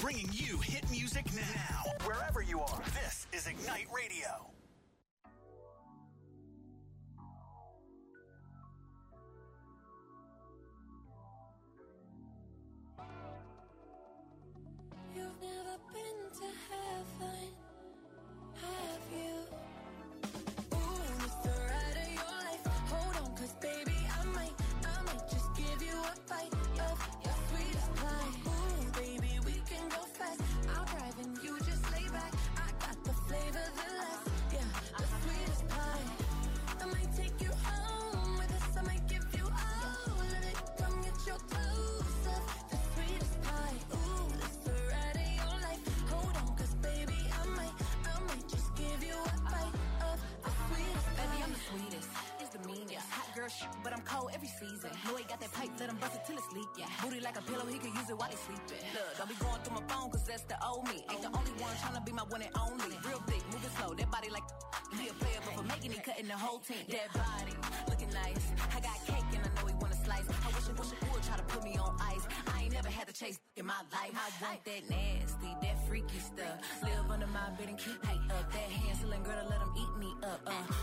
bringing you hit music now. Wherever you are, this is Ignite Radio. You've never been to heaven, have you? Ooh, it's the ride of your life. Hold on, 'cause baby, I might just give you a bite of your sweetest pie. Ooh, baby, we can go fast. I'll drive and you just lay back. I got the flavor, the last, yeah, the sweetest pie. I might take you home with us. I might give you all of it. Come get your dose of the sweetest pie. Ooh, it's the ride of your life. Hold on, 'cause baby, I might just give you a bite of the sweetest pie. Baby, I'm the sweetest. It's the meanest. Hot girl shit, but I'm cold every season. Know he got that pipe, let him bust it till it's leak. Yeah. Booty like a pillow, he could use it while he's sleeping. Look, don't be going through my phone, 'cause that's the old me. Ain't the only one tryna be my one and only. Real thick, moving slow, that body like he a player, but for making it, cutting the whole team. That body, looking nice. I got cake and I know he wanna slice. I wish he would try to put me on ice. I ain't never had to chase in my life. I want that nasty, that freaky stuff. Live under my bed and keep me up. That hand-selling girl to let him eat me up.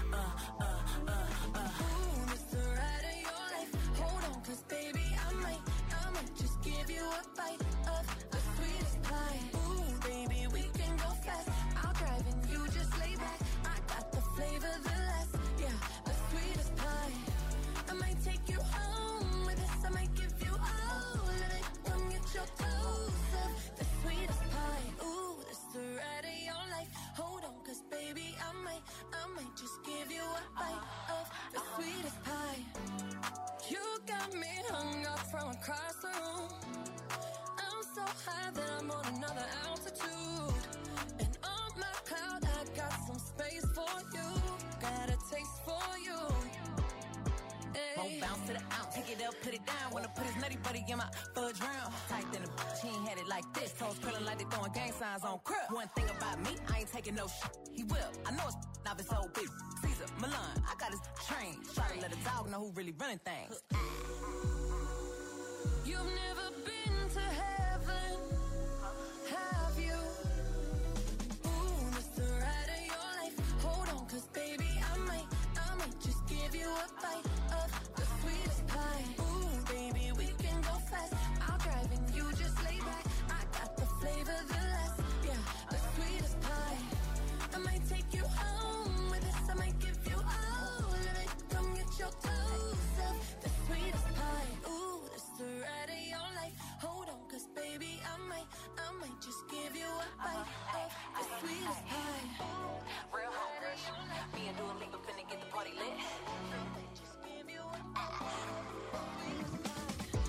Ooh, it's the ride of your life. Hold on, 'cause baby, I might just give you a bite of the sweetest pie. Ooh, baby, we can go fast. I'll drive and you just lay back. I got the flavor, the last, yeah, the sweetest pie. I might take you home with us. I might give you all of it. Come get your dose of the sweetest pie. Ooh, it's the ride of your life. Hold on, 'cause baby, I might just give you a bite of the sweetest pie. You got me hung up from across the room. I'm so high that I'm on another altitude. And on my cloud, I got some space for you. Got a taste for you. Won't bounce to the ounce, pick it up, put it down. Wanna put his nutty buddy in my fudge round. Tight than a bitch, he ain't had it like this. Toes curling like they throwing gang signs on crib. One thing about me, I ain't taking no shit. He will. I know it's not his old bitch. Caesar, Milan, I got his train. Try to let a dog know who really running things. You've never been to heaven, have you? Ooh, it's the ride of your life. Hold on, 'cause baby, I might just give you a bite of the sweetest pie. Ooh, baby, we can go fast. I'll drive and you just lay back. I got the flavor, the last, yeah, the sweetest pie. I might take you home with us. I might give you all of it. Come get your dose of the sweetest pie. Ooh, it's the ride of your life. Hold on, 'cause baby, I might just give you a bite of the sweetest pie. Real hungry. Me and Dua Lipa finna get the party lit. Just give you a bite of the sweetest pie.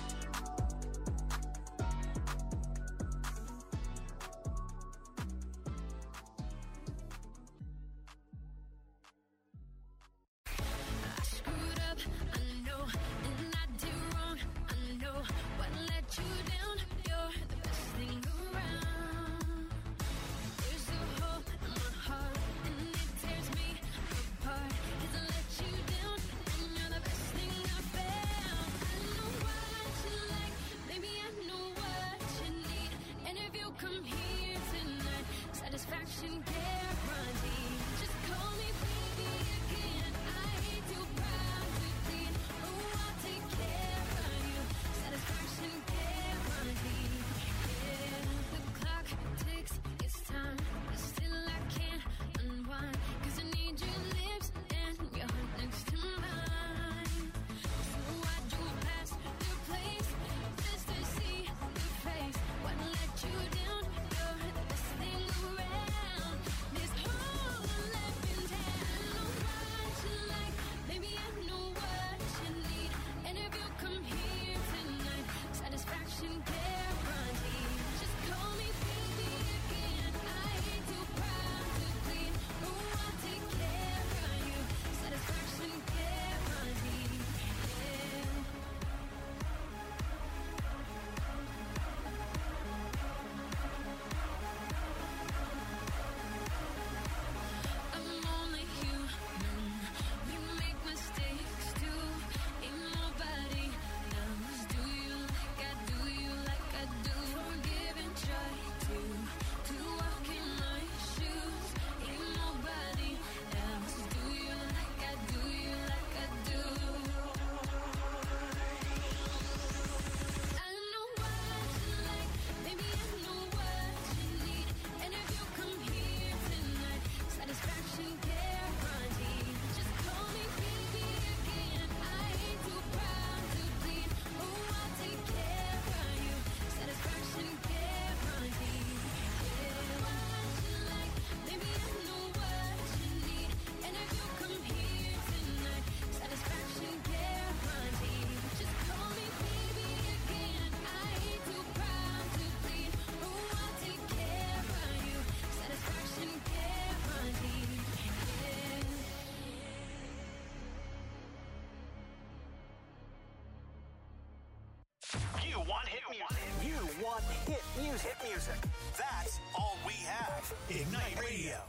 I screwed up, I know, and I did wrong. I know what let you down. You're the best thing around. There's a hole in my heart, and it tears me apart. 'Cause I let you down, and you're the best thing I found. I know what you like, baby, I know what you need. And if you come here tonight, satisfaction guaranteed. Just call me baby again. I hate to proud to bleed. Oh, I'll take care of you. Satisfaction guaranteed. Yeah, the clock ticks, it's time, but still I can't unwind. 'Cause I need your lips and your heart next to mine. So I drove past your place just to see your face. What let you down? You're the best thing around. This whole want hit music. You want hit music. Hit music. That's all we have. Ignite Radio.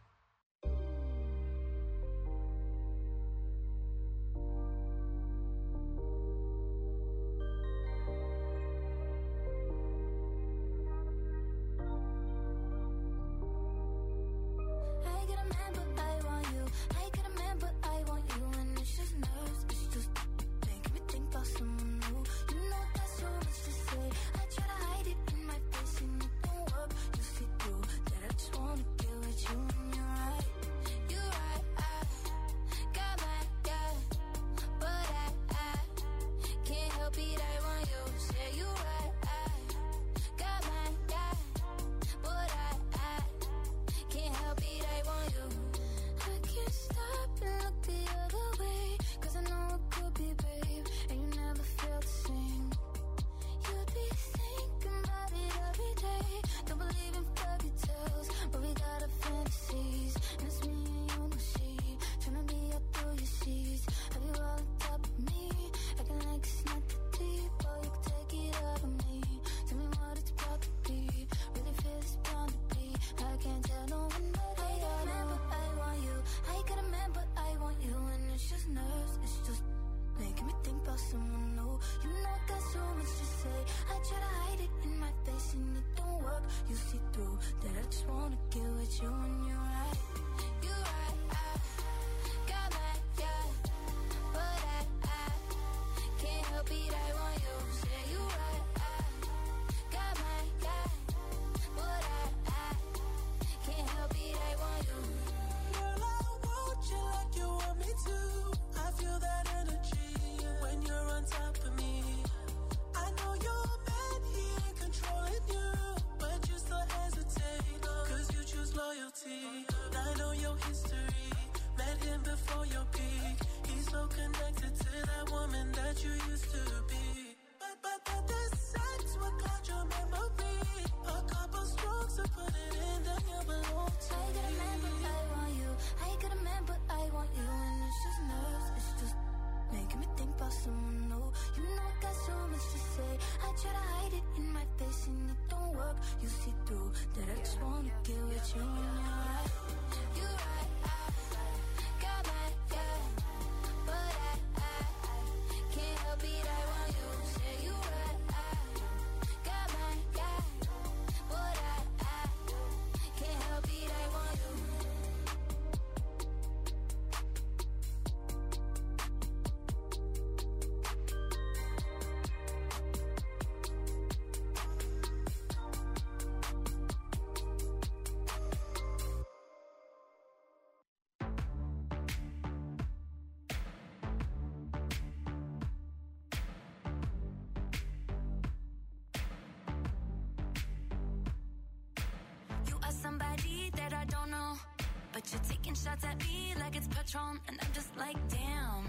Somebody that I don't know, but you're taking shots at me like it's Patron, and I'm just like, damn,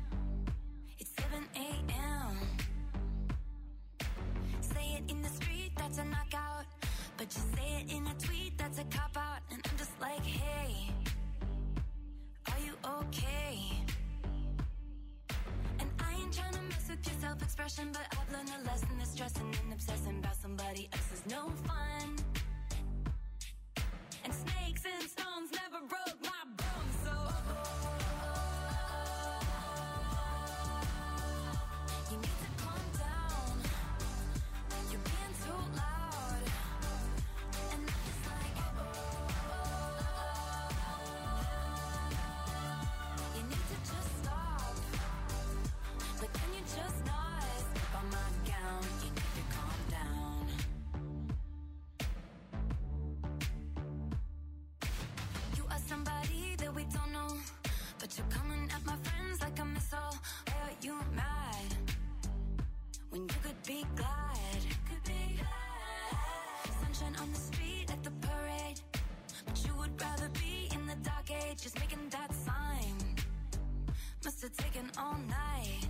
it's 7 a.m. Say it in the street, that's a knockout, but you say it in a tweet, that's a cop-out, and I'm just like, hey, are you okay? And I ain't trying to mess with your self-expression, but I've learned a lesson that stressing and obsessing about somebody else is no fun. And snakes and stones never broke my bones, so you need to calm down. You're being too loud, and I'm just like, you need to just stop. But can you just not slip on my gown? You need to calm down. Somebody that we don't know, but you're coming at my friends like a missile. Why are you mad when you could be glad? Sunshine on the street at the parade, but you would rather be in the dark age. Just making that sign must have taken all night.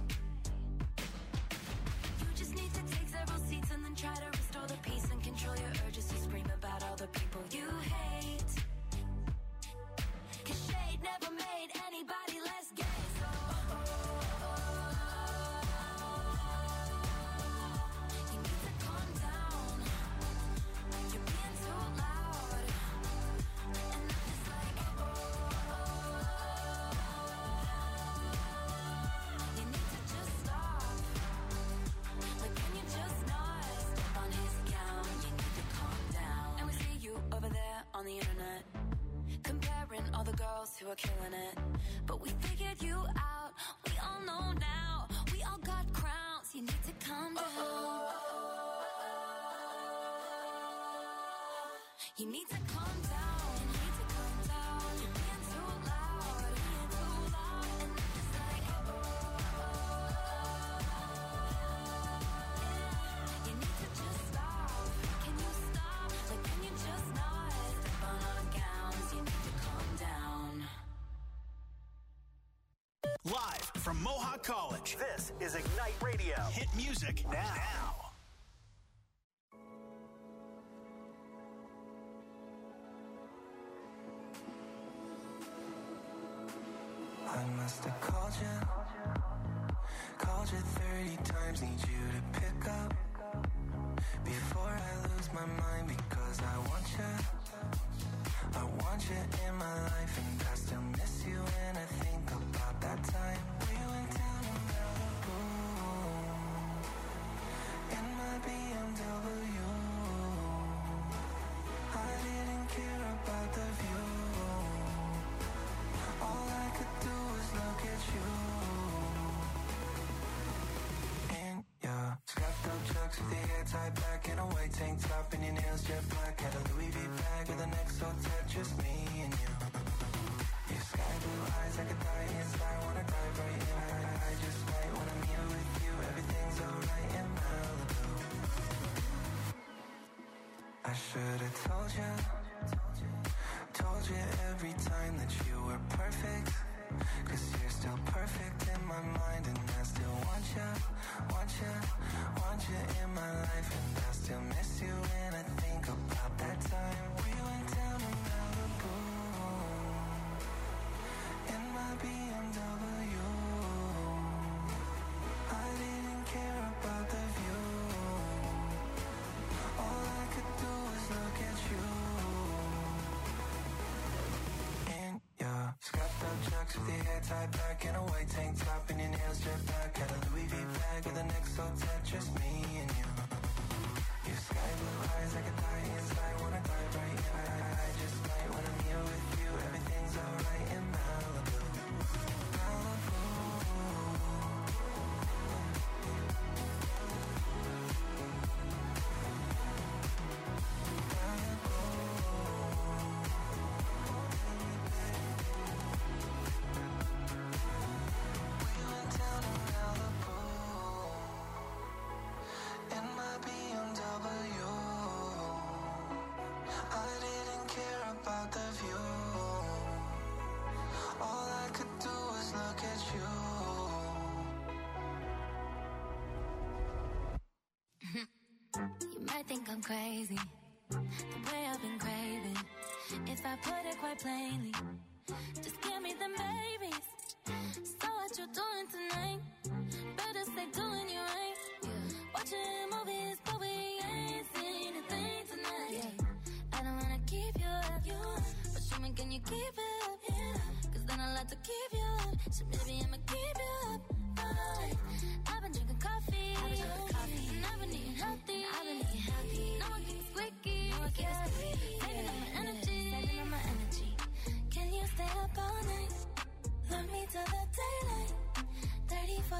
You just need to take several seats and then try to restore the peace and control your urges to scream about all the people you hate. Cause shade never made anybody less gay, so you girls who are killing it, but we figured you out. We all know now. We all got crowns. You need to calm down. You need to calm down. You need to calm down. You're being too loud. Being too loud. And it's like, you need to just stop. Can you stop? Like, can you just not step on our gowns? You need to calm down. Live from Mohawk College, this is Ignite Radio. Hit music now. I must have called you 30 times, need you to pick up before I lose my mind, because I want you in my life, and I still miss you when I think about that time we went down to Malibu in my BMW. I didn't care about the view. All I could do was look at you. In your scuffed up chucks with your hair tied back in a white tank top and your nails jet black. Had a Louis V bag with an XO tat, just me and you. Your sky blue eyes, I could die inside, wanna dive right in. I just might when I'm here with you. Everything's alright in Malibu. I should've told you every time that you were perfect, 'cause you're still perfect in my mind, and I still want you in my life, and I still miss you when I think about that time we went down to Malibu in my BMW. I didn't care about the view. All I could do was look at you. Scuffed up chucks with your hair tied back in a white tank top and your nails jet black. Had a Louis V bag with an XO tat, just me and you. Your sky blue eyes, I could die inside, wanna dive right in. I just might when I'm here with you. Everything's alright in Malibu. Malibu. You might think I'm crazy, the way I've been craving. If I put it quite plainly, just give me them babies. So what you doing tonight? Better stay doing you right. Watching movies, but we ain't seen a thing tonight. I don't wanna keep you up, but show me, can you keep it up? 'Cause then I'll have to keep you up. So maybe I'ma keep you up. I've been drinking coffee, and I've been eating healthy. No one gets squeaky, saving up my energy. Can you stay up all night? Love me till the daylight. 30 for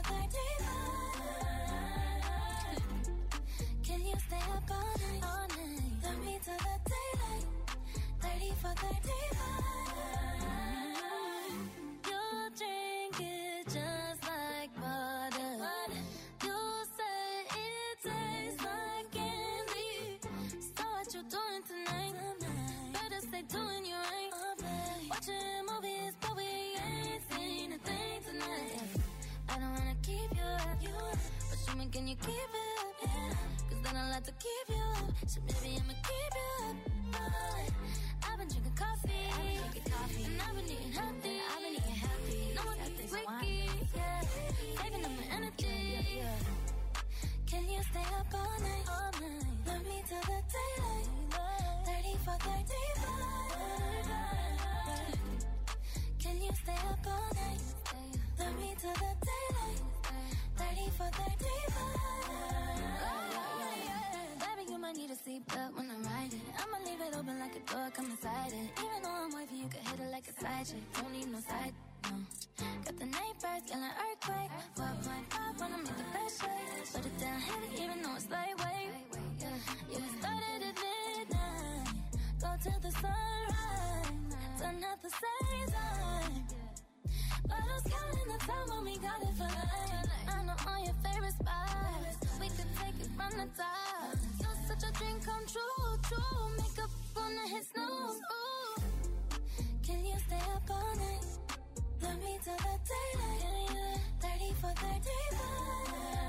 35. Can you stay up all night? Love me till the daylight. 30 for 35. You'll drink it just like water. You say it tastes like candy. So what you doing tonight? Better stay doing you right. Watching movies, but we ain't seen a thing tonight. I don't wanna keep you up, but show me, can you keep it up? 'Cause then I'll have to keep you up. So maybe I'ma keep you up. I've been drinking coffee, and I've been eating healthy. No one gets squeaky, saving up my energy. Can you stay up all night? Love me till the daylight. 30 for 35. Can you stay up all night? Love me till the daylight. 30 for 35. Baby, you might need a seatbelt when I'm riding. I'ma leave it open like a door, come inside it. Even though I'm wifey, you can hit it like a side magic, don't need no side, no. Got the night birds, feeling earthquake. 4.5 wanna make the best shake. Put it down heavy, even though it's lightweight. Yeah, started at midnight, go till the sunrise. Done at the same time. Bottles counting the time when we got it for life. I know all your favorite spots. We could take it from the top. You're such a dream come true, true. Makeup gonna hit snooze. Ooh. Can you stay up all night? Love me till the daylight. 30 for 35.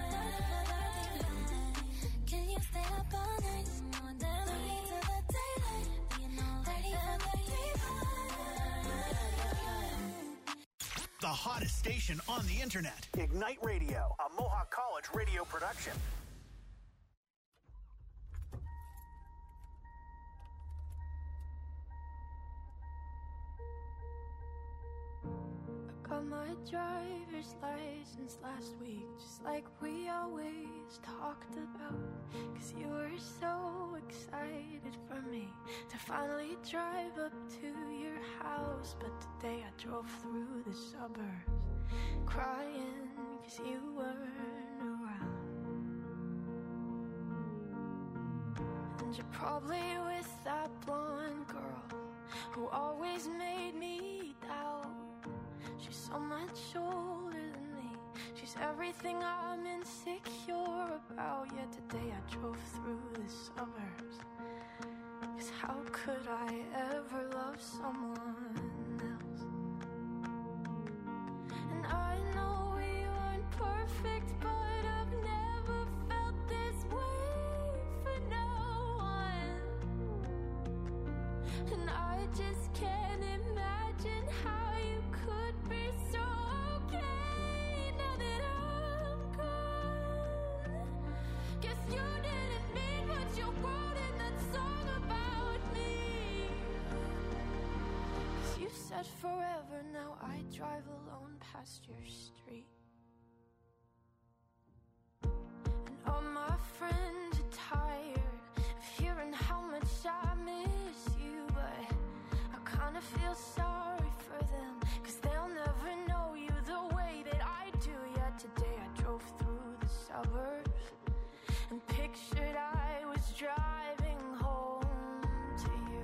Can you stay up all night? Love me till the daylight. 30 for 35. The hottest station on the internet. Ignite Radio, a Mohawk College radio production. Got my driver's license last week, just like we always talked about. 'Cause you were so excited for me to finally drive up to your house. But today I drove through the suburbs, crying 'cause you weren't around. And you're probably with that blonde girl who always made me doubt. She's so much older than me. She's everything I'm insecure about. Yet today I drove through the suburbs. 'Cause how could I ever love someone else? And I know we weren't perfect, but I've never felt this way for no one. And I just can't imagine how you could be so okay now that I'm gone. Guess you didn't mean what you wrote in that song about me. 'Cause you said forever, now I drive alone past your street. And all my friends are tired of hearing how much I miss you, but I kinda feel sorry for them, 'cause they'll never know you the way that I do. Yet today I drove through the suburbs and pictured I was driving home to you.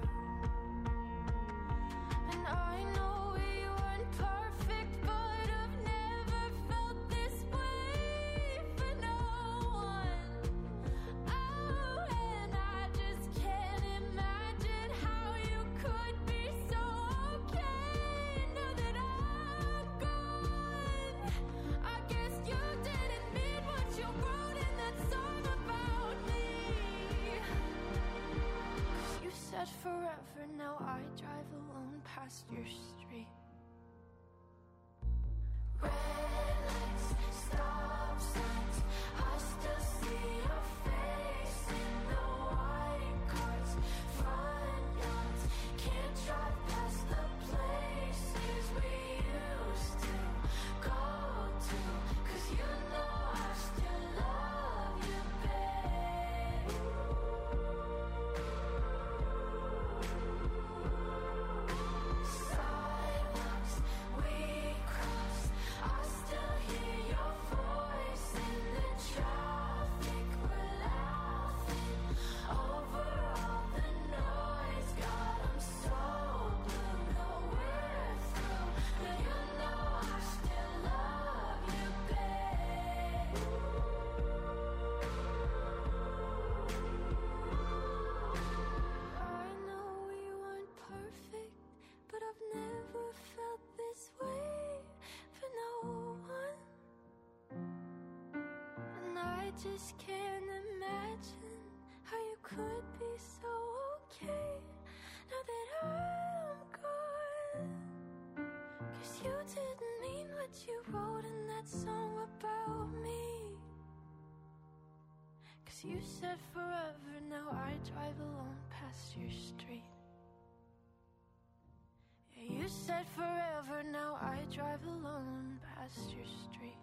And I know we weren't perfect, but I've never felt this way for no one. Oh, and I just can't imagine how you could be so okay now that I'm gone. I guess you didn't mean what you wrote in that song about me. 'Cause you said forever, now I drive alone past your street. Red lights, stop signs, I still see your face in the white cars, front yards. Can't drive past the places we used to go to, 'cause you know I still love you, babe. Sidewalks we crossed, I still hear your voice in the traffic. We're laughing over all the noise. God, I'm so blue, know we're through, but you know I still love you, babe. I know we weren't perfect, but I've never felt this way for no one. And I just can't imagine how you could be so okay now that I'm gone. 'Cause you didn't mean what you wrote in that song about me. 'Cause you said forever, now I drive alone past your street. Yeah, you said forever, now I drive alone past your street.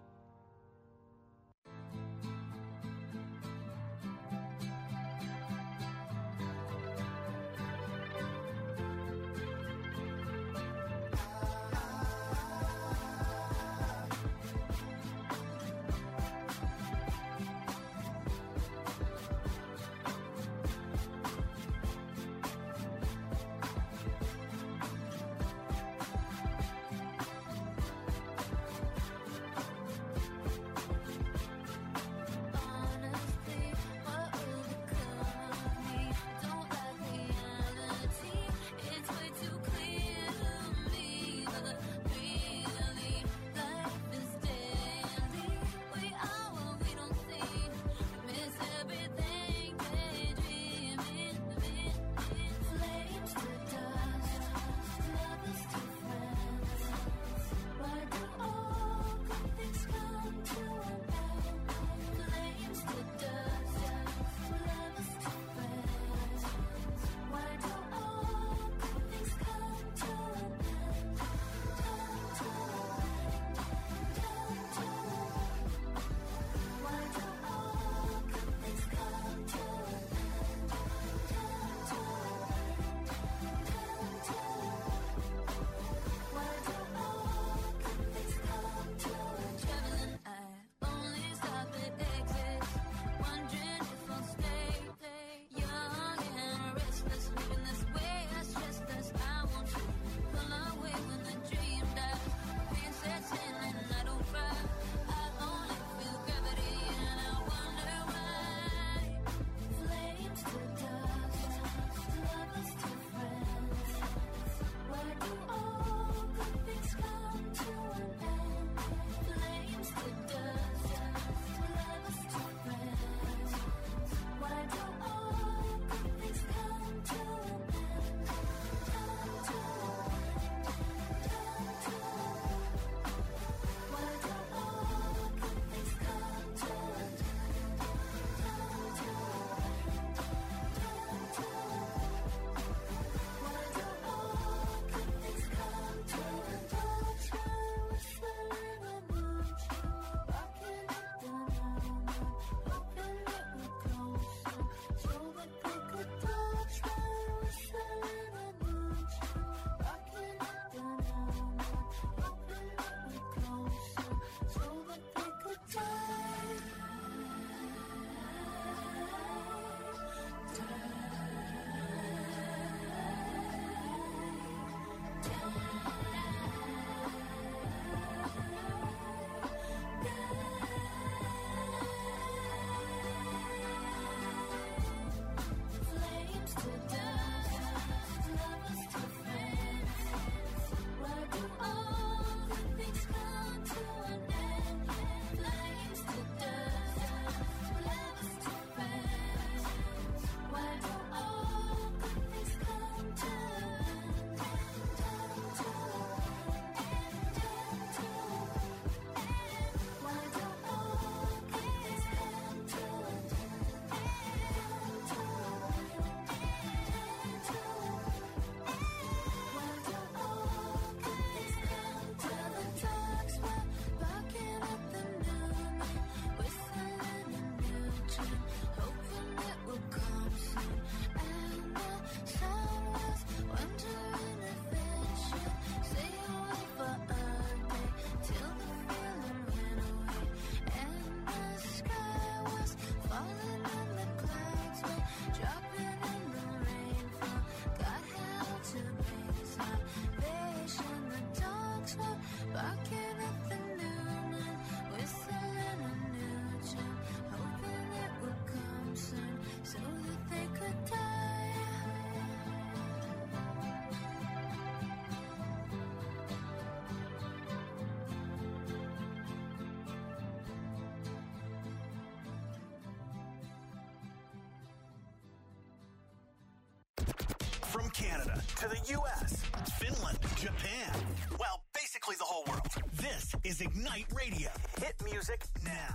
to the U.S., Finland, Japan. Well, basically the whole world. This is Ignite Radio. Hit music now.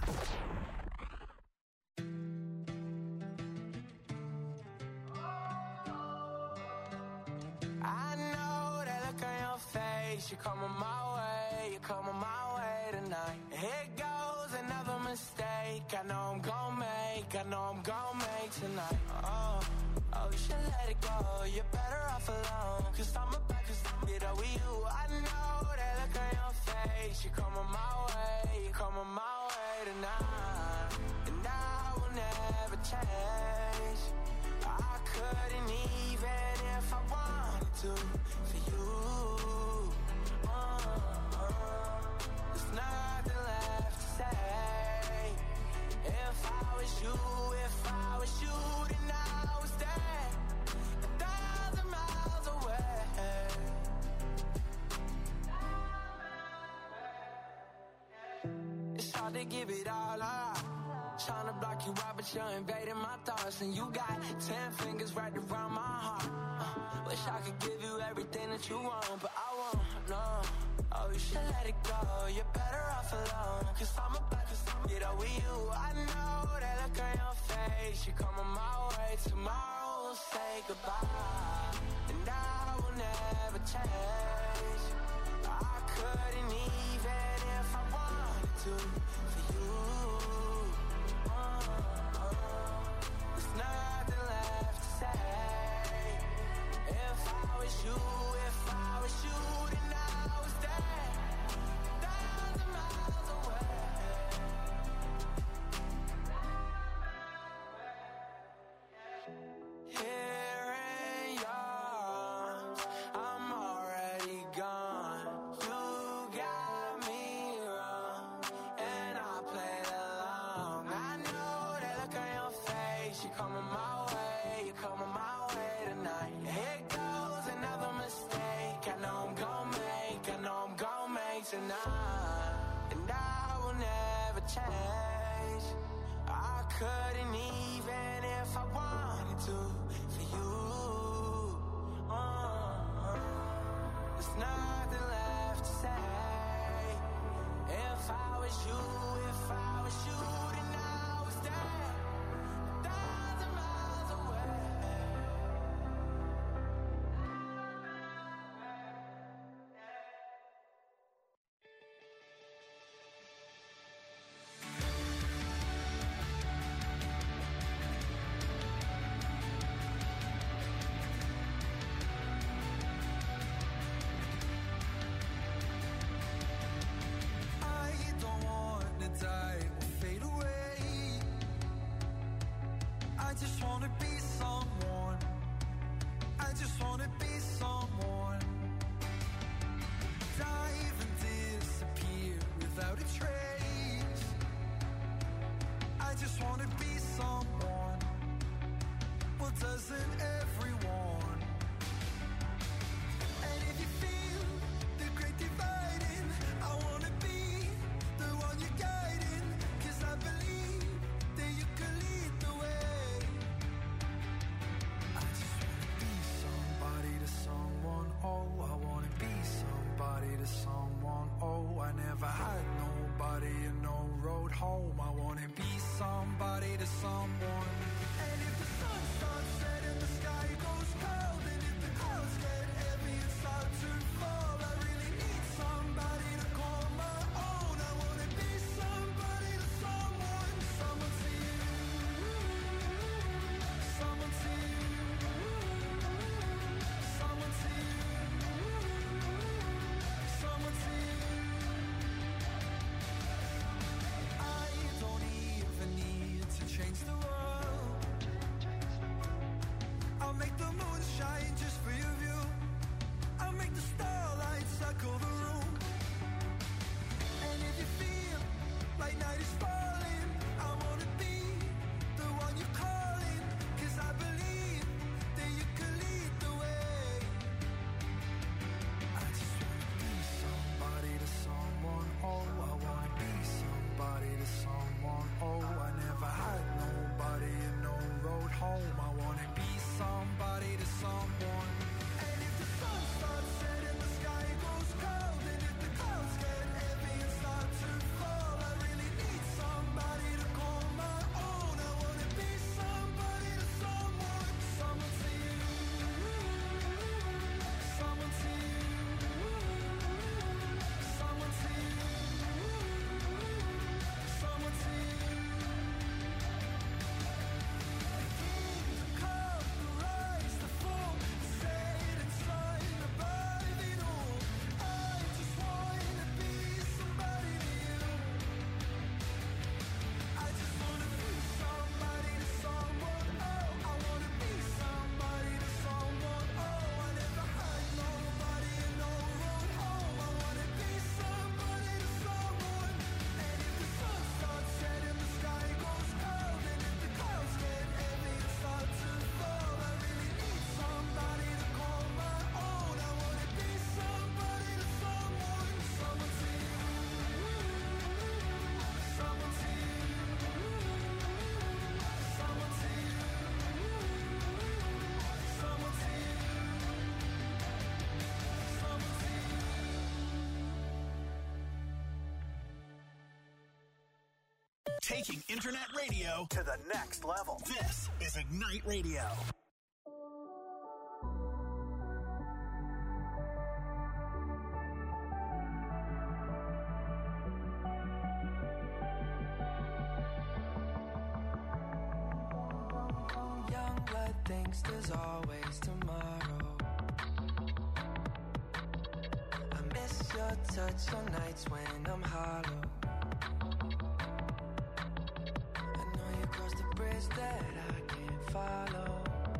I know that look on your face. You're coming my way, you're coming my way tonight. Here goes another mistake. I know I'm gon' make, I know I'm gon' make tonight. Oh, you should let it go. You're better off alone. Cause I'm about to get over you. I know that look on your face. You're coming my way, you're coming my way tonight. And I will never change. I couldn't even if I wanted to for you. There's nothing left to say. If I was you, then I was there 1,000 miles away. It's hard to give it all up. Trying to block you out, but you're invading my thoughts. And you got 10 fingers wrapped around my heart. Wish I could give you everything that you want, but I won't, no. Oh, you should let it go. You're better off alone. Cause I'm about to get over you. I know that look on your face. You're coming my way. Tomorrow we'll say goodbye. And I will never change. I couldn't even if I wanted to for you. There's nothing left to say. If I was you, then I was there 1,000 miles away. Here in your arms, I'm already gone. You got me wrong, and I played along. I know that look on your face. You're coming my way, you're coming my way tonight. Here goes another mistake. I know I'm gon' make tonight. And I will never change. I couldn't even if I wanted to for you. There's nothing left to say. If I was you, then I was there 1,000 miles away. I don't wanna die or fade away. I just wanna be someone. I just wanna be someone. Dive and disappear without a trace. I just wanna be someone. Well, doesn't everyone? And if you feel the great dividing, I wanna be the one you're guiding. Cause I believe that you can lead the way. I just wanna be somebody to someone. Oh, I wanna be somebody to someone. Oh, I never had nobody and no road home. I wanna be somebody to someone. Taking internet radio to the next level. This is Ignite Radio. Young blood thinks there's always tomorrow. I miss your touch on nights when I'm hollow. I know you crossed the bridge that I can't follow.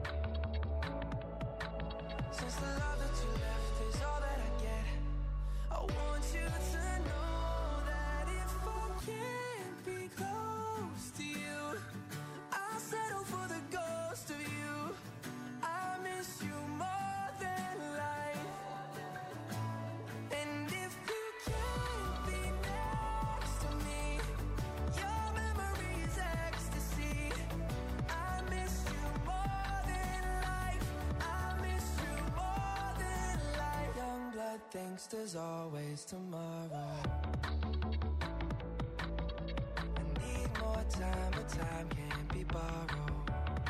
Since the love that you left is all that I get, I want you to know that if I can't be close to you, I'll settle for the ghost of you. I miss you more than life. And if you can't be next to me, your memory is ecstasy. I miss you more than life. I miss you more than life. Young blood thinks there's always tomorrow. I need more time, but time can't be borrowed.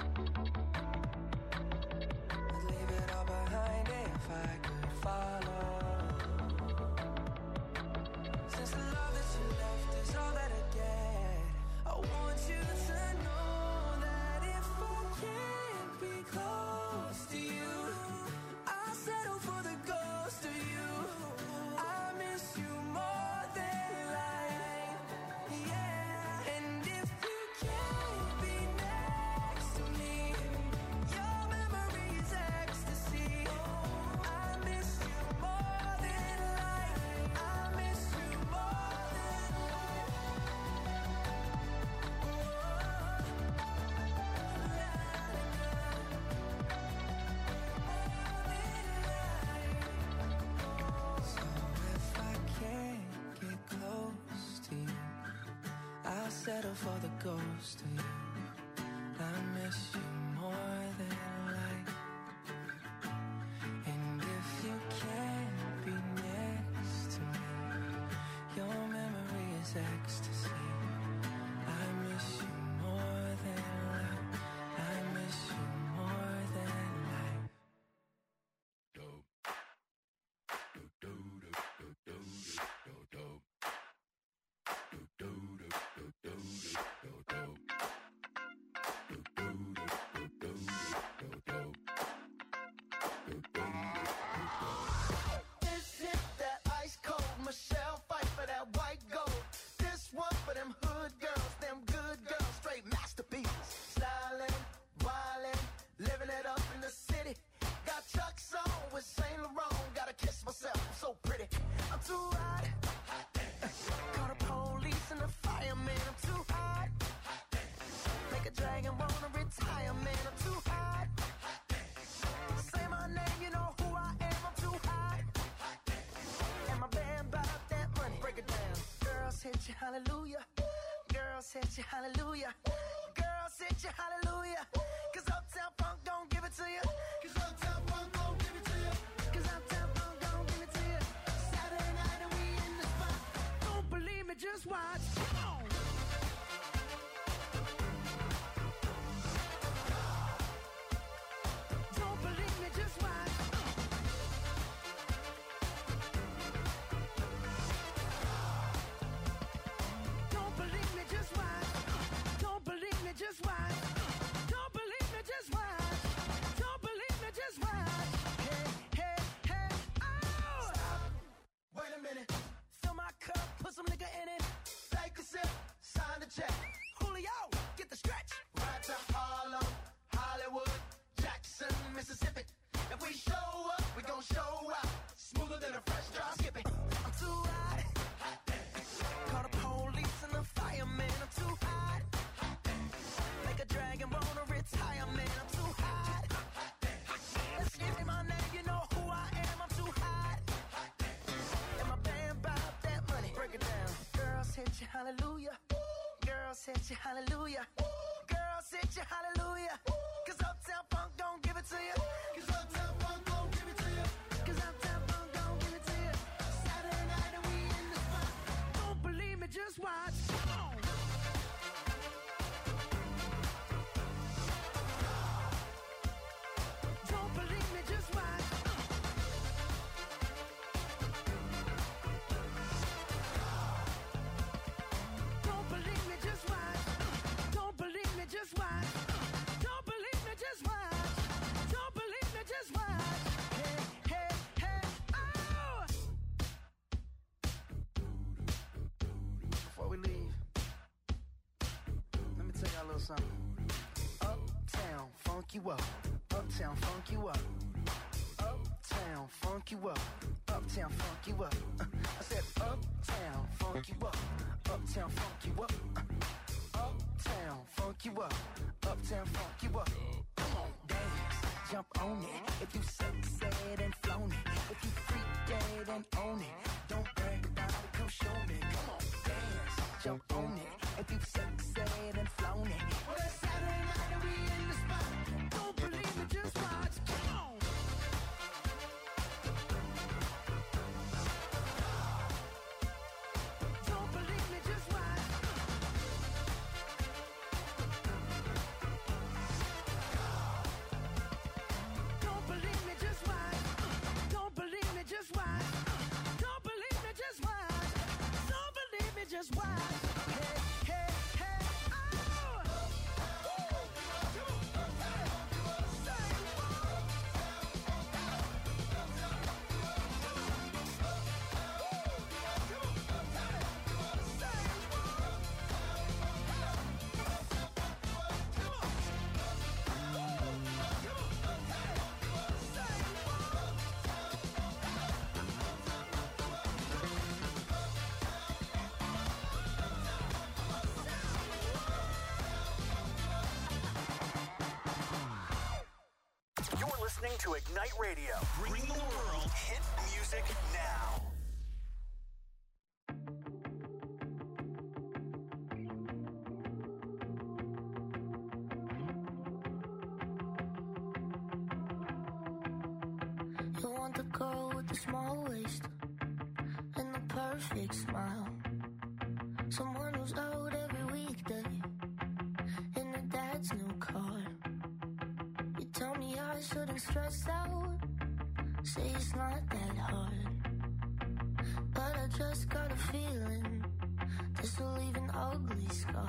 I'd leave it all behind if I could follow. Since the love that you left is all that I get, I want you to know that if I can't be close to you, I'll settle for the ghost of you. I miss you more than life. Yeah. And if you can't be next to me, your memory is ecstasy. I miss you more than life. I miss you more than life. So if I can't get close to you, I'll settle for the ghost of you. I miss you more than life. And if you can't be next to me, your memory is ecstasy. I miss you more than life. I miss you more than life. This hit that ice cold Michelle fight for that white gold. This one for them hood girls, them good girls, straight masterpieces. Styling, wildin', living it up in the city. Got Chuck's on with Saint Laurent. Gotta kiss myself, I'm so pretty. I'm too hot. Call the police and the fireman. I'm too hot. Make a dragon wanna retire, man. I'm too hot. Say my name, you know who I am. I'm too hot. And my band bought that money. Break it down. Girls hit you, hallelujah. Girls hit you, hallelujah. Girls hit you, hallelujah. Cause Uptown Funk don't give it to you. Cause Uptown Funk don't give it to you. Cause Uptown Funk don't give it to you. Saturday night and we in the spot. Don't believe me, just watch. Come on. Don't believe me, just watch. Don't believe me, just watch. Don't believe me, just watch. Don't believe me, just watch. Don't believe me, just watch. Hey, hey, hey, oh! Stop. Wait a minute. Fill my cup, put some nigga in it. Take a sip, sign the check. Julio, get the stretch. Right to Harlem, Hollywood, Jackson, Mississippi. If we show up, we gon' show out. Smoother than a fresh drop skipping. I'm too hot. Call the police and the fireman. I'm too hot. Make a dragon wanna retire, man. I'm too hot. Let's say my name, you know who I am. I'm too hot. And my band bought that money. Break it down. Girls hit you, hallelujah. Girls hit you, hallelujah. Girls hit you, hallelujah. Cause Uptown Funk don't give it to you. Cause Uptown Funk don't give it to you. Cause Uptown Funk don't give it to you. Saturday night and we in the spot. Don't believe me, just watch. Come on. something. Uptown, funk you up. Uptown, funk you up. Uptown, funk you up. Uptown, funk you up. I said uptown, funk you up. Uptown, funk you up. Uptown, funk you up. Uptown, funk you up. Come on, dance, jump on it. If you succeed and flown it. If you freak dead and own it. Don't brag about it, come show me. Come on, dance, jump on it. If you succeed and flown it. Well, it's Saturday night and we in the spot. Don't believe me, just watch. Come on. Don't believe me, just watch. Don't believe me, just watch. Don't believe me, just watch. Don't believe me, just watch. Don't believe me, just watch. Hey, hey, hey, oh! You're listening to Ignite Radio, bringing the world hit music now. You want the girl with the small waist and the perfect smile. Someone who's out every weekday in her dad's new car. You tell me I shouldn't stress out, say it's not that hard. But I just got a feeling this will leave an ugly scar.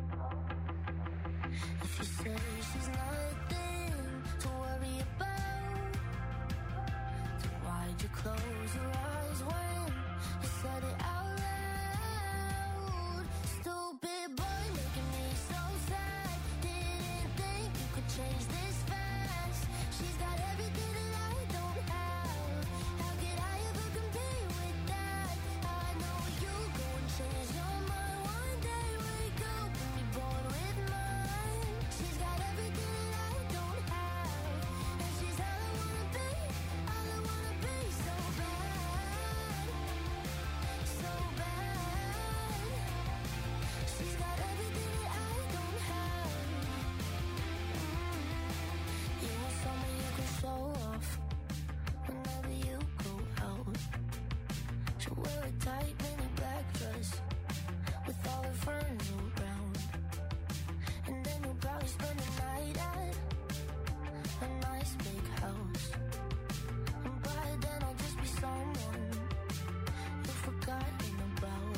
If you say she's nothing to worry about, then why'd you close your eyes when you said it out loud? Stupid boy making me so sad. Didn't think you could change this fast. She's got everything that I don't have. How could I ever compete with that? I know you go and change your mind one day. Wake up and be born with mine. She's got everything that I don't have, and she's all I wanna be. All I wanna be, so bad, so bad. She's got everything that I don't have. You want someone you can show off whenever you go out. She'll wear a tight mini black dress with all her friends around, and then you'll probably spend the night at a nice big house. And by then I'll just be someone you've forgotten about.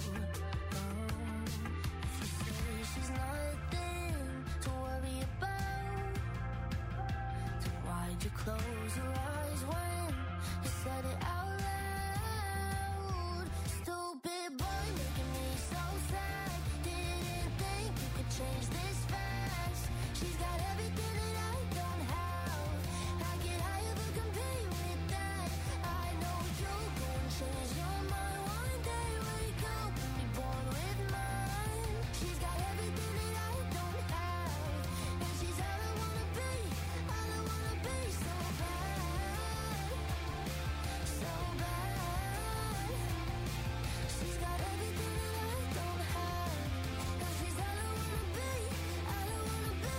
If you say she's nothing to worry about, then why'd you close your eyes when you said it out loud? Stupid boy making me so sad. Didn't think you could change this fast. She's got everything that I don't have. How could I ever compete with that? I know you'll go and change your mind one day. Wake up and be born with mine. She's got everything that I don't have, and she's all I wanna be. All I wanna be, so bad, so bad. She's got everything that I don't have, and she's all I wanna be. All I wanna be.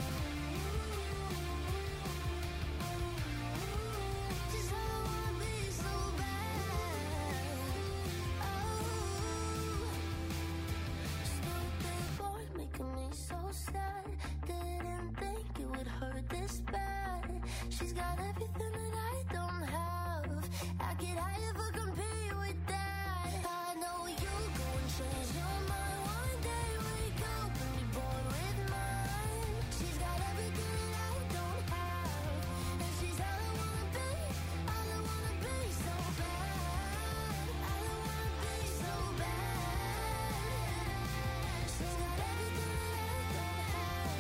She's all I wanna be, so bad. Oh, stupid boy making me so sad. Didn't think it would hurt this bad. She's got everything that I don't have. How could I ever compete with that? I know you go and change your mind one day. Wake up and be born with mine. She's got everything that I don't have, and she's all I wanna be. All I wanna be, so bad. All I wanna be, so bad. She's got everything that I don't have.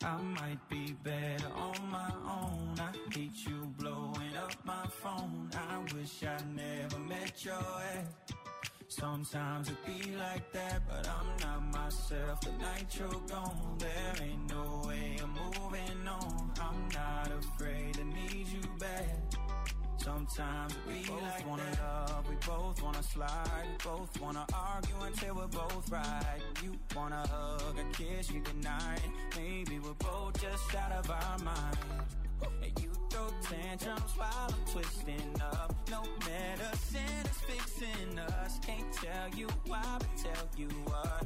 I might be better on my own. I hate you blowing up my phone. I wish I never met your ex. Sometimes it be like that, but I'm not myself. The night you're gone, there ain't no way I'm moving on. I'm not afraid to need you back. Sometimes we both like wanna that. Love, we both wanna slide, we both wanna argue until we're both right. You wanna hug, a kiss you goodnight. Maybe we're both just out of our mind. And you throw tantrums while I'm twisting up. No medicine is fixing us. Can't tell you why, but tell you what.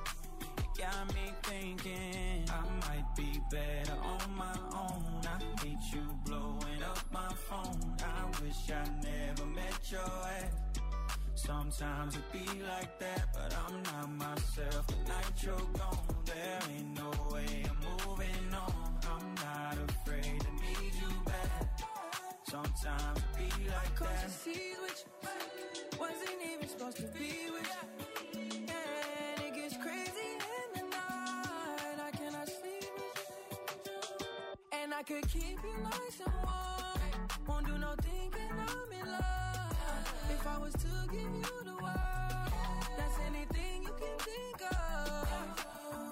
It got me thinking I might be better on my own. I hate you blowing up my phone. I wish I never met your ex. Sometimes it be like that, but I'm not myself. The night you're gone, there ain't no way I'm moving on. I'm not afraid to need you back. Sometimes it be like that. Seas with you, wasn't even supposed to be with you. And it gets crazy in the night. I cannot sleep with you. And I could keep you nice and warm. Won't do no thinking I'm in love. If I was to give you the world, that's anything you can think of.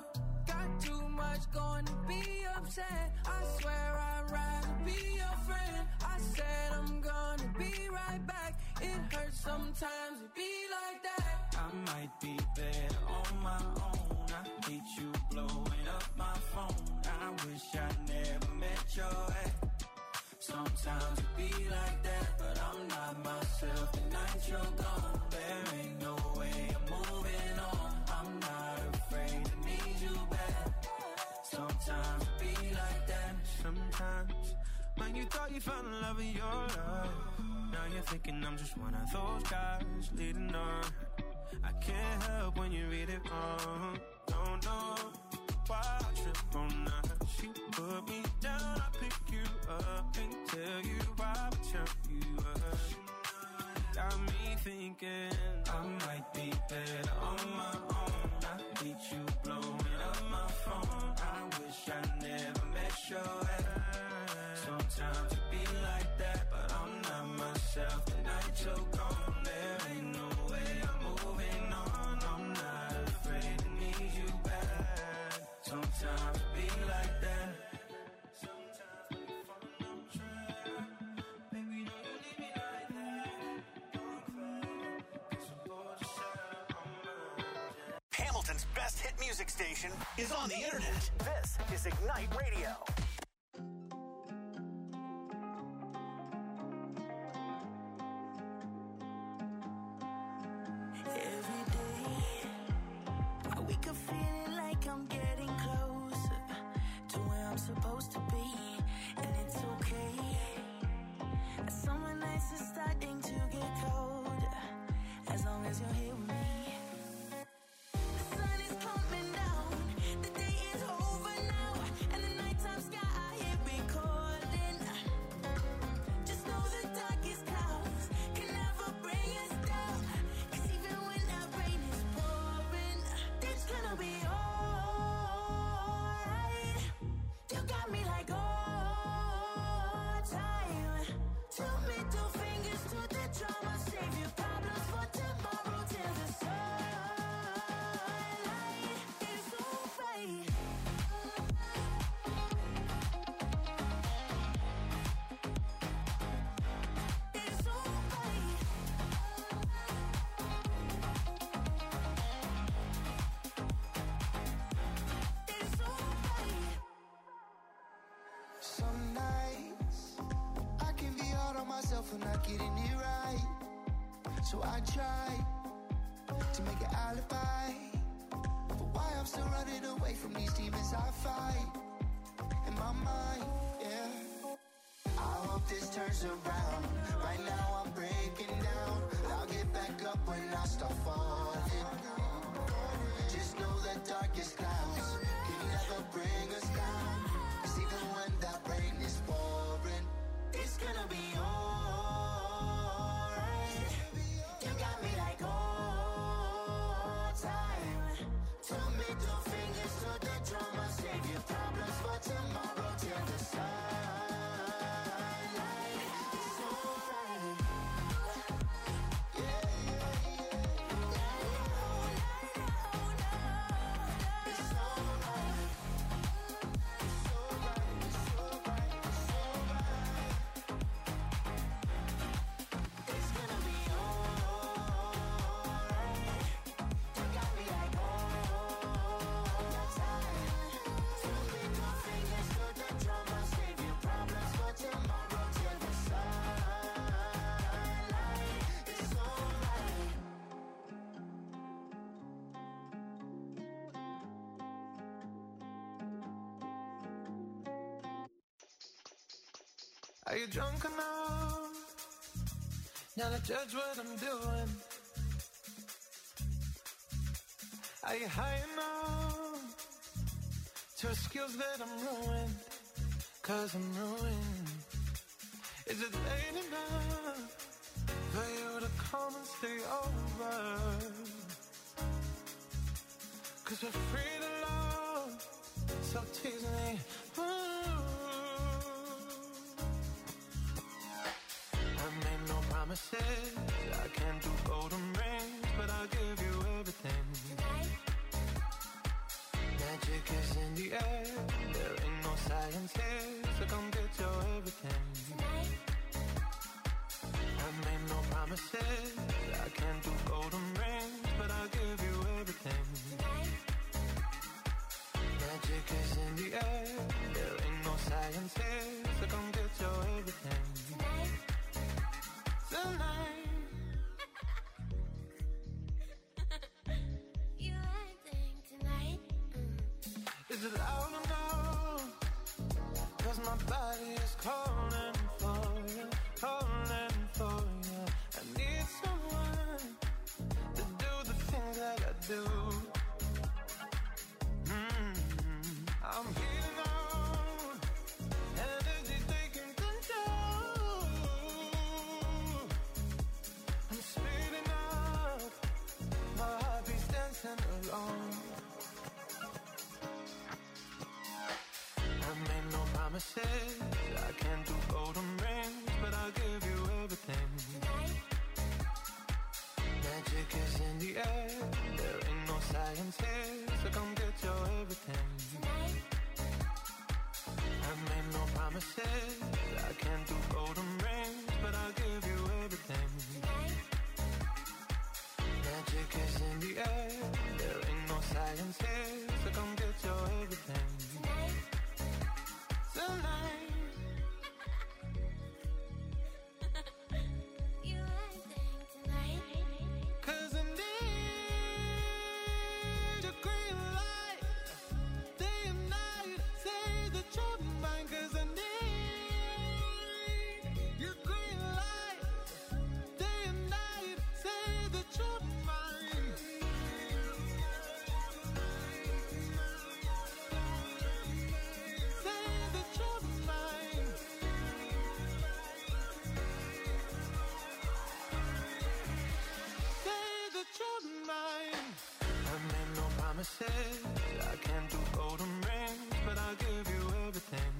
Got too much going to be upset. I swear I'd rather be your friend. I said I'm gonna be right back. It hurts sometimes to be like that. I might be better on my own. I hate you blowing up my phone. I wish I never met your ex. Sometimes it be like that, but I'm not myself. The night you're gone, there ain't no way I'm moving on. I'm not afraid to need you back. Sometimes it be like that. Sometimes when you thought you found the love of your life, now you're thinking I'm just one of those guys leading on. I can't help when you read it wrong. Don't know why I trip on that. She put me down, I pick you up. Can't tell you why, but tell you up. Got me thinking I might be better on my own. I hate you blowing up my phone. I wish I never met your ex. Sometimes it be like that, but I'm not myself. The night you're gone, there ain't no way I'm moving on. I'm not afraid to need you back. Sometimes it be like that. Sometimes we fall on track. Baby, don't you leave me like that. Don't cry, 'cause I'm bored yourself on mine. Hamilton's best hit music station is on the internet. This is Ignite Radio. Every day, a week of feeling like I'm getting closer to where I'm supposed to be, and it's okay. Summer nights are starting to get colder, as long as you're here with me. The sun is coming down, the day is over now, and the nighttime sky it be calling. Just know the darkest clouds can never bring us down, 'cause even when that rain is pouring, it's gonna be alright. You got me like all time. Two middle fingers to the drama, save your problems for tomorrow till the sunlight is alright. It's alright. It's alright. Some nights I can be hard on myself for not getting it right. So I try to make an alibi for why I'm still running away from these demons I fight in my mind, yeah. I hope this turns around. Right now I'm breaking down. I'll get back up when I start falling. Just know the darkest clouds can never bring us down, 'cause even when that rain is pouring, it's gonna be alright. You got me like all time. Two middle fingers to the drama, save your problems for Are you drunk enough now to judge what I'm doing? Are you high enough to excuse that I'm ruined? 'Cause I'm ruined. Is it late enough for you to come and stay over? 'Cause we're free to love, so tease me. I made no promises, I can't do golden rings, but I'll give you everything. Magic is in the air, there ain't no science here, so come get your everything. I made no promises, I can't do golden rings, but I'll give you everything. Magic is in the air, there ain't no science here, so come get your everything. Tonight. You acting tonight? Is it loud enough? 'Cause my body is calling for you, calling for you. I need someone to do the things that I do. I'm heating on, energy taking control. I'm speeding up, my heartbeat's dancing along. I made no promises, I can't do golden rings, but I'll give you everything. Magic is in the air, there ain't no science here, so come get your everything. I made no promises, I can't do golden rings, but I'll give you everything. Magic is in the air, there ain't no science here, so come get your everything. Tonight. You acting tonight? 'Cause I need your green light, day and night, say that you're mine. 'Cause I need your green light, day and night, say that you're mine. Say that you're mine. Say that you're mine. I made no promises, I can't do golden rings, but I'll give you everything.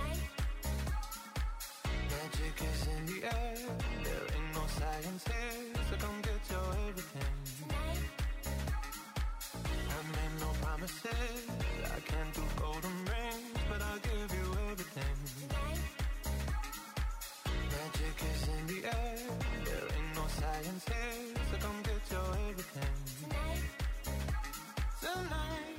Magic is in the air, there ain't no science here, so come get your everything. I made no promises, I can't do golden rings, but I'll give you everything. Magic is in the air, there ain't no science here, so come get your everything. Tonight.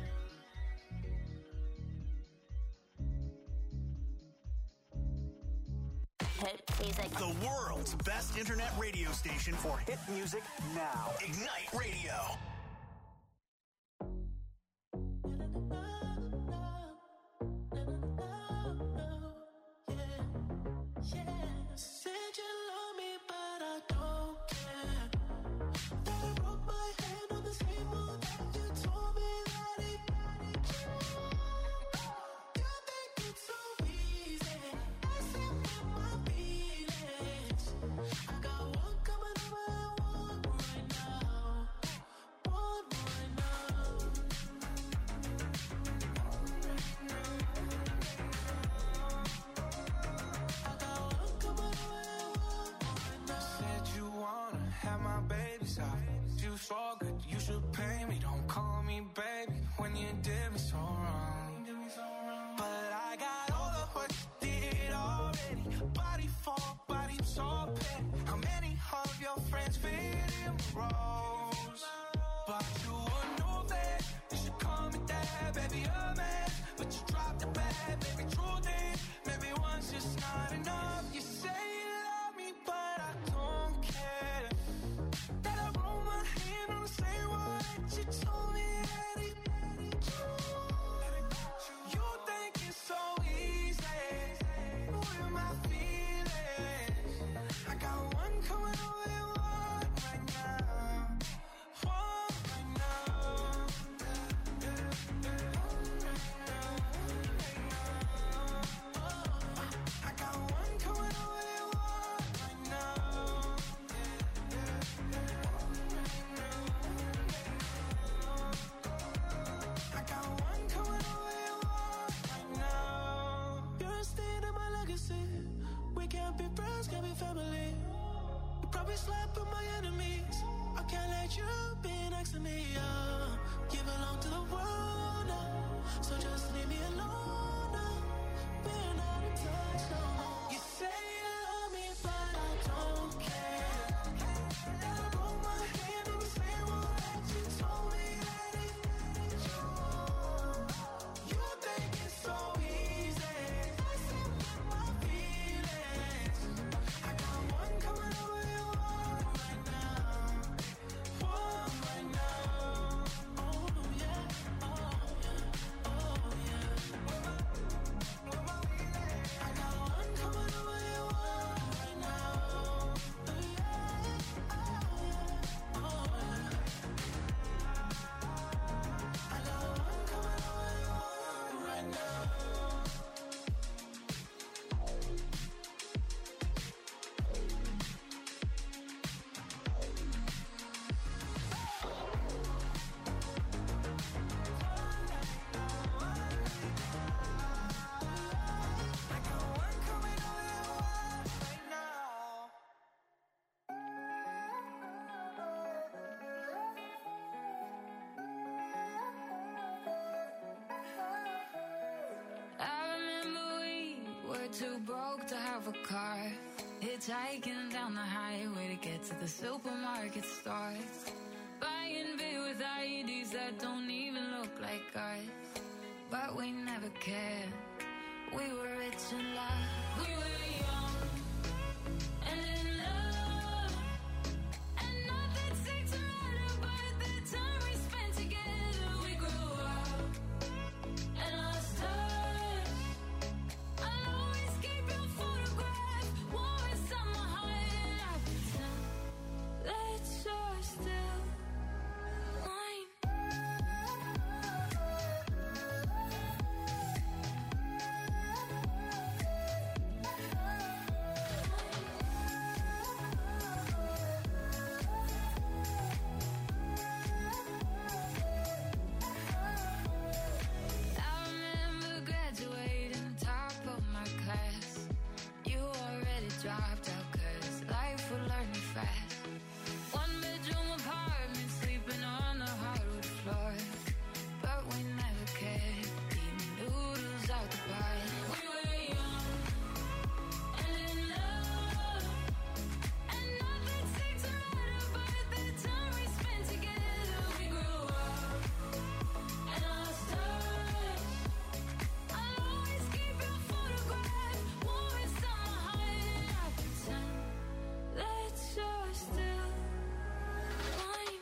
Hit music. The world's best internet radio station for hit music now. Ignite Radio. Said you love me, but I don't care. Then I broke my hand on the table, then you told me that it. You think it's so easy, messing with my feelings. I got one coming over and one right now. One right now. I got one coming over and one right now. Said you wanna have my baby side. You so good, you should pay me. Don't call me baby when you did me so wrong. But I got all of what you did already. Body for body, so petty. How many of your friends fit in the roles? But you would know that you should call me dad, baby, a man. But you dropped the bag, baby, true thing. Maybe once just not enough. You say you love me, but I don't care. That I roll my hand on the same one that you told me that it. You think it's so easy with my feelings. be friends, can't be family. You probably slept with my enemies. I can't let you be next to me. You belong to the world now, so just leave me alone now. We're not in touch no more. You say you love me, but I don't care. And I broke my hand in the same one that you told me that it you. You think it's so easy, messing with my feelings. I got one coming over your wall right now, one right now. Oh yeah, oh yeah, oh yeah. I got one coming over your wall right now. Yeah, oh yeah, oh yeah. I got one coming over your wall right now. I got one coming over your wall right now. I remember we were too broke to have a car, hitchhiking down the highway to get to the supermarket store, buying beer with IEDs that don't even look like ours. But we never cared. We were rich in love. We were young and in love, and nothing seemed to matter. But the time we spent together, we grew up and lost touch. I'll always keep your photograph warm inside my heart, and I pretend that you're still mine. I remember graduating top of my class. You already dropped out 'cause life would learn you fast. One bedroom apartment, sleeping on the hardwood floor. But we never cared, eating noodles out the bar. We were young and in love, and nothing seemed to matter. But the time we spent together, we grew up and lost touch. I'll always keep your photograph warm inside my heart, and I pretend that you're still mine.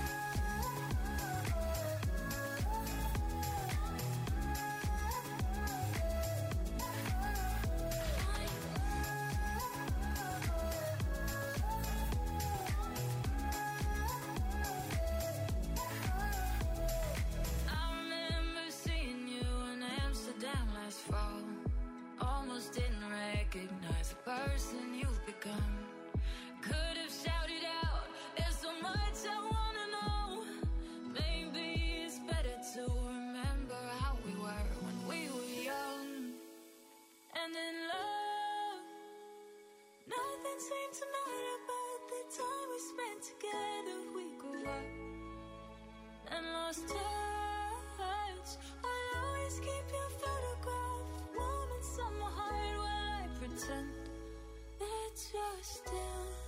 I remember seeing you in Amsterdam last fall. Almost didn't recognize the person you've become. Could have shouted out, there's so much I wanna know. Maybe it's better to remember how we were when we were young and in love. Nothing seemed to matter, but the time we spent together, we grew up and lost touch. I'll always keep your photograph warm inside my heart while I pretend that you're still